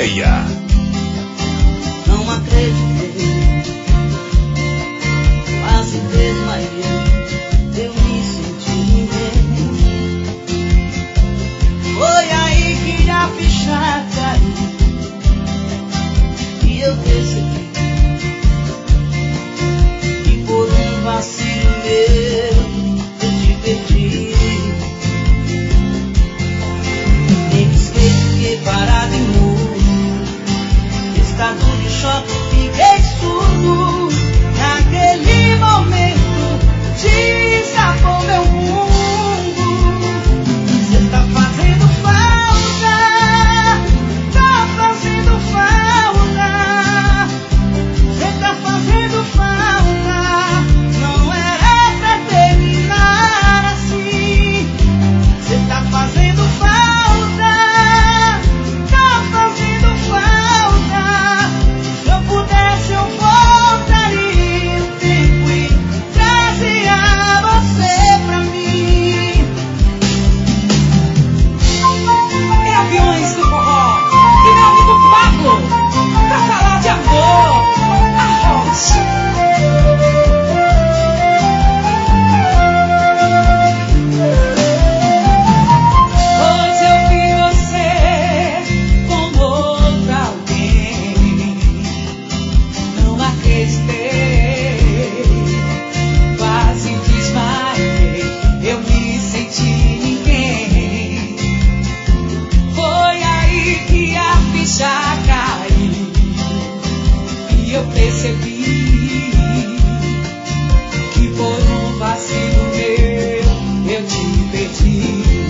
Meia. Não acreditei, quase desmaiei, eu me senti ninguém. Foi aí que a ficha caiu e eu percebi que por um vacilo meu eu te perdi. Nem pisquei, fiquei parado imune, estado de choque, fiquei surdo. Naquele momento desabou meu mundo. Você tá fazendo falta, tá fazendo falta. Você tá fazendo falta, não era pra terminar assim. Você tá fazendo falta, tá fazendo falta. Se eu pudesse eu voltaria o tempo e trazia você pra mim. É Aviões do Forró e meu amigo Pablo, pra falar de amor, a rocha. Hoje eu vi você com outra alguém, não acreditei, quase desmaiei, eu me senti ninguém. Foi aí que a ficha caiu e eu percebi que por um vacilo meu eu te perdi.